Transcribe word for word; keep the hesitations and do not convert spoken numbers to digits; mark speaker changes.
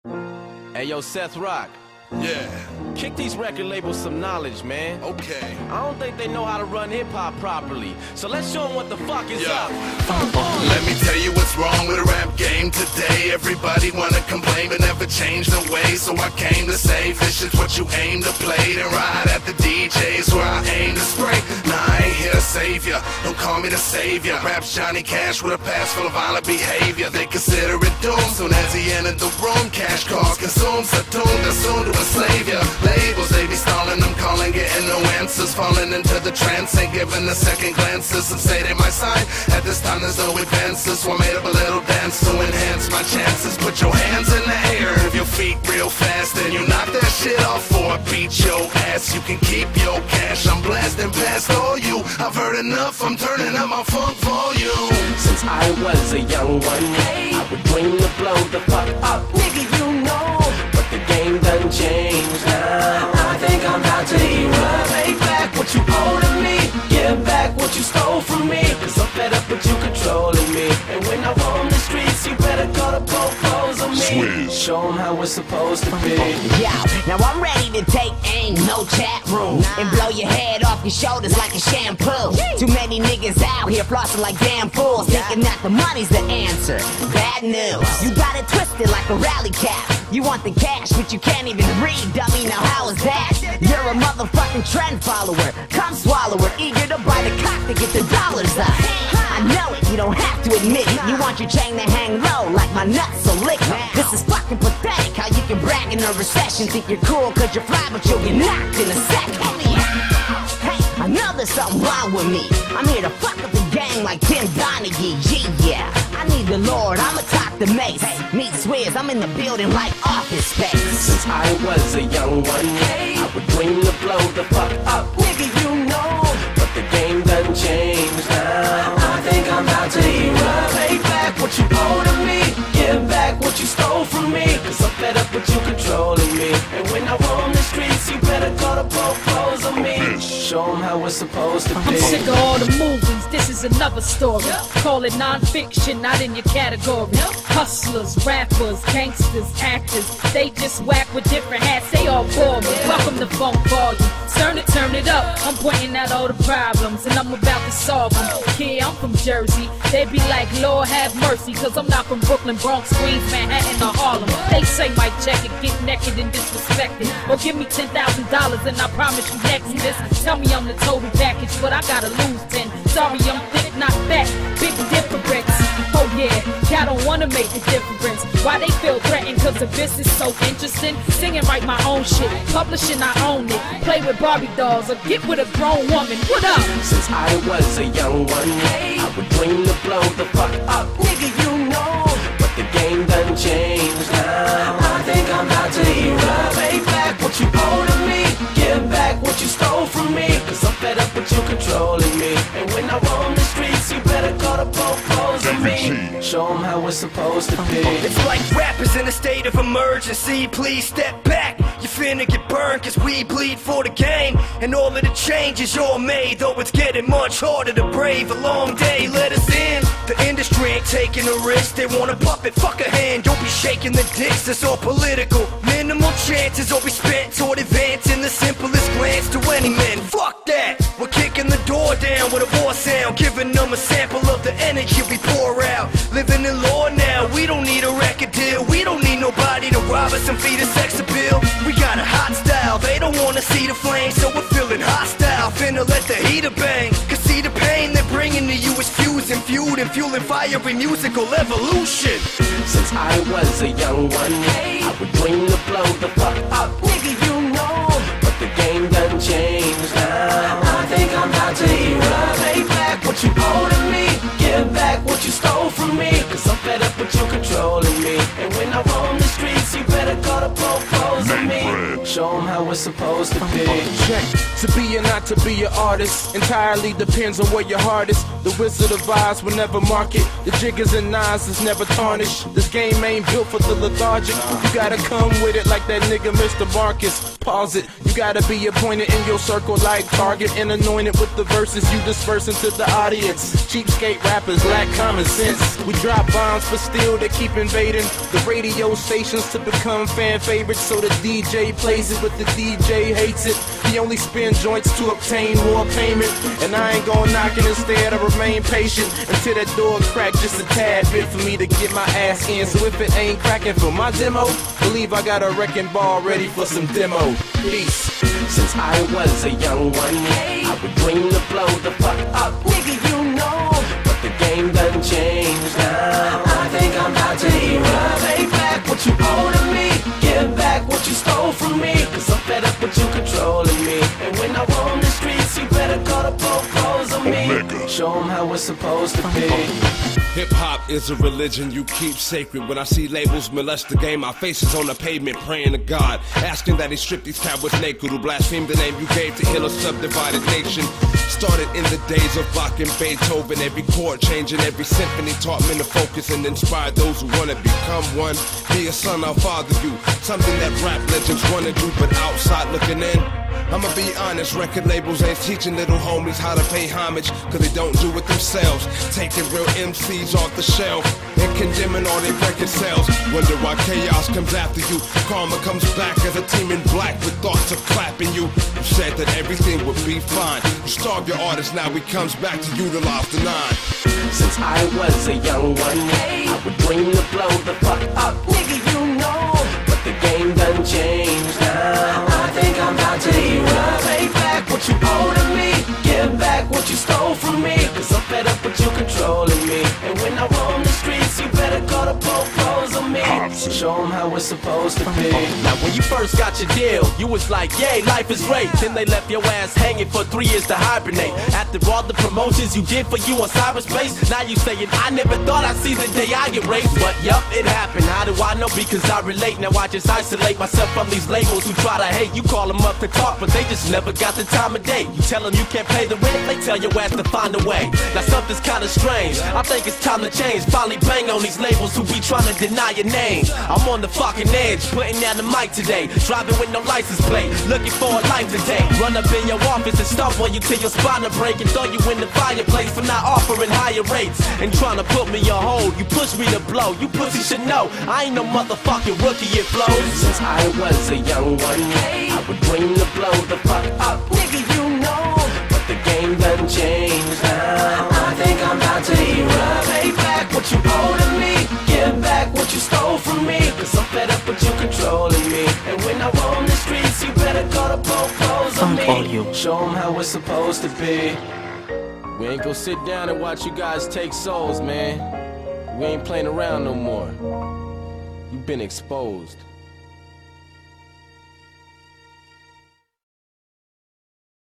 Speaker 1: Hey, yo, Seth Rock.
Speaker 2: Yeah.
Speaker 1: Kick these record labels some knowledge, man.
Speaker 2: Okay.
Speaker 1: I don't think they know how to run hip-hop properly. So let's show them what the fuck is
Speaker 2: Yo.
Speaker 1: up.
Speaker 2: Let me tell you what's wrong with the rap game today. Everybody wanna complain but never change the way. So I came to say, this is what you aim to play. Then ride at the D Js where I aim to spray. Nah, I ain't here to save ya. Don't call me the savior. Rap's Johnny Cash with a past full of violent behavior. They consider it doomed. Soon as he entered the room, cash calls consumed, subdued, assumed to enslave ya. Labels, they be stalling, I'm calling, getting no answers. Falling into the trance, ain't giving the second glances. Some say they might sign, at this time there's no advances. So I made up a little dance to enhance my chances. Put your hands in the air, if your feet real fast, and you knock that shit off for I beat your ass. You can keep your cash, I'm blasting past all you. I've heard enough, I'm turning up my funk volume.
Speaker 1: Since I was a young one, I would dream to blow the fuck up. Nigga, you know, but the game done changed now. I think I'm about to erupt. Pay back what you owe to me. Give back what you stole from me. Cause I'm fed up with you controlling me. And when I roam the streets, you better call the po-pos on me.
Speaker 2: Sweet.
Speaker 1: Show them how it's supposed to be.
Speaker 3: Yeah, now I'm ready to take aim, no chat room, and blow your head off your shoulders like a shampoo. Too many niggas out here flossing like damn fools, thinking that the money's the answer. Bad news, you got it twisted like a rally cap. You want the cash, but you can't even read, dummy, now how is that? You're a motherfucking trend follower, come swallower, eager to buy the cock to get the dollars up. I know it, you don't have to admit it. You want your chain to hang low like my nuts, so lick it. This is fucking pathetic, how you can brag in a recession. Think you're cool cause you're fly, but you'll get knocked in a second. Hey, I know there's something wrong with me. I'm here to fuck up the gang like Tim Donaghy, yeah. I need the Lord, I'ma talk the Mace. Meet Swizz, I'm in the building like Office Space.
Speaker 1: Since I was a young one, I would dream to blow the fuck up. Nigga, you know, but the game done changed now. I think I'm about to erupt. Pay back what you owe to me. Give back what you stole from me. Cause I'm fed up with you controlling me. And when I roam the streets, you better call the po-pos on me. Show them how it's supposed to be.
Speaker 4: I'm sick of all the movies, this is another story. Call it non-fiction, not in your category. Hustlers, rappers, gangsters, actors, they just whack with different hats, they all bore me. Welcome to Funk Volume. Turn it, turn it up. I'm pointing out all the problems and I'm about to solve them. Kid, I'm from Jersey. They be like, Lord have mercy, cause I'm not from Brooklyn, Bronx, Queens, Manhattan, or Harlem. They say my check it, get naked and disrespected. Or give me ten thousand dollars and I promise you next this. Tell me I'm the total package, but I gotta lose ten. Sorry, I'm thick, not fat. Big difference. Oh yeah, y'all don't wanna make a difference. Why they feel threatened? Cause the business so interesting. Singing, write my own shit. Publishing, I own it. Play with Barbie dolls or get with a grown woman. What up?
Speaker 1: Since I was a young one, I would dream to blow the fuck up. Nigga, you know, but the game done changed now. I think I'm about to erupt. Pay back what you owe to me. Give back what you stole from me. Cause I'm fed up with you controlling me. And when I roam the streets, you better call the po-pos on me. Show them how it's supposed to be.
Speaker 5: It's like rappers in a state of emergency. Please step back, you finna get burned. Cause we bleed for the game. And all of the changes you're made. Though it's getting much harder to brave. A long day, let us in. The industry ain't taking a risk. They want a puppet, fuck a hand. Don't be shaking the dicks, it's all political. Minimal chances will be spent toward advancing the simplest glance to any man. Fuck that, we're kicking the door down with a war sound. Giving them a sample of the energy we pour out. Living in law now, we don't need a record deal. We don't need nobody to rob us and feed us sex appeal. We got a hot style, they don't wanna see the flame. So we're feeling hostile, finna let the heater bang. Cause see the pain they're bringing to you is fusing, fueled and fueling fiery musical evolution.
Speaker 1: Since I was a young one, I would dream to blow the fuck up. Nigga, you know, but the game done changed now. I think I'm about to erupt. Pay back what you owe to me. Give back what you stole from me. Cause I'm fed up with you controlling me. And when I roam the streets, you better call the po-pos on me. Show them how it's supposed to be.
Speaker 6: Check. To be or not to be an artist entirely depends on where your heart is. The Wizard of Oz will never market. The jiggers and knives is never tarnished. This game ain't built for the lethargic. You gotta come with it like that nigga Mister Marcus. pause it. You gotta be appointed in your circle like Target and anointed with the verses you disperse into the audience. Cheapskate rappers lack common sense. We drop bombs but still they keep invading the radio stations to become fan favorites. So the D J plays it but the D J hates it. He only spin joints to obtain more payment, and I ain't gon' knock it, instead I remain patient until that door crack just a tad bit for me to get my ass in. So if it ain't cracking for my demo, believe I got a wrecking ball ready for some demo. Peace.
Speaker 1: Since I was a young one, I would dream to blow the fuck up, nigga, you know. But the game done changed now. I think I'm about to erupt. Pay back what you owe to me, give back what you stole from me, cause I'm fed up with you controlling me. And when I roam the streets, you better call the po-pos on me. Omega. Show them how it's supposed to be.
Speaker 7: Hip-hop is a religion you keep sacred. When I see labels molest the game, my face is on the pavement praying to God, asking that he strip these cowards naked who blaspheme the name you gave to heal a subdivided nation. Started in the days of Bach and Beethoven. Every chord changing, every symphony taught men to focus and inspired those who want to become one. Be a son, I'll father you. Something that rap legends wanna do, but outside looking in, I'ma be honest, record labels ain't teaching little homies how to pay homage, cause they don't do it themselves. Taking real M Cs off the shelf and condemning all their record sales. Wonder why chaos comes after you. Karma comes back as a team in black with thoughts of clapping you. You said that everything would be fine. You starved your artist, now he comes back to utilize the nine.
Speaker 1: Since I was a young one, I would dream to blow the fuck up, nigga, you know. But the game done changed now. I think I'm about to erupt. Pay back what you owe to me, give back what you stole from me, cause I'm fed up with you controlling me. And when I roam the streets, you better call the po-pos on me. Show them how it's supposed to be. Now when you first got your deal, you was like, yay, life is great. Then they left your ass hanging for three years to hibernate. After all the promotions you did for you on cyberspace, now you saying, I never thought I'd see the day I get raped. But yup, it happened. How do I know? Because I relate. Now I just isolate myself from these labels who try to hate. You call them up to talk, but they just never got the time of day. You tell them you can't pay the rent, they tell your ass to find a way. Now something's kinda strange, I think it's time to change. Finally bang on these labels who be trying to deny your name. I'm on the fucking edge, putting down the mic today. Driving with no license plate, looking for a life to take. Run up in your office and stomp on you till your spine break, and throw you in the fireplace for not offering higher rates and trying to put me on hold. You push me to blow, you pussy should know I ain't no motherfucking rookie, it flows. Since I was a young one, I would dream to blow the fuck up, nigga, you know. But the game done changed now. I think I'm about to erupt. Pay back what you owe to me, give back what you stole from me, cause I'm fed up with you controlling me. And when I roam the streets, you better call the po-pos on me. Show them how it's supposed to be. We ain't gonna sit down and watch you guys take souls, man. We ain't playing around no more. You've been exposed.